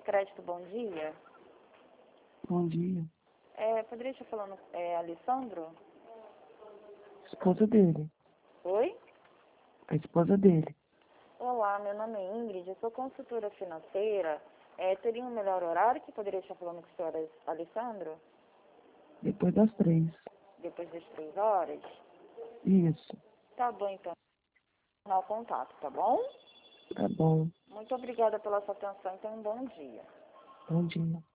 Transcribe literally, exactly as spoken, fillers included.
Crédito, bom dia. Bom dia. É, poderia estar falando, é, Alessandro? Esposa dele. Oi? A esposa dele. Olá, meu nome é Ingrid, eu sou consultora financeira. É, teria um melhor horário que poderia estar falando com o senhor Alessandro? Depois das três. Depois das três horas? Isso. Tá bom, então. Não contato, tá bom? Tá bom. Muito obrigada pela sua atenção e tenha um bom dia. Bom dia.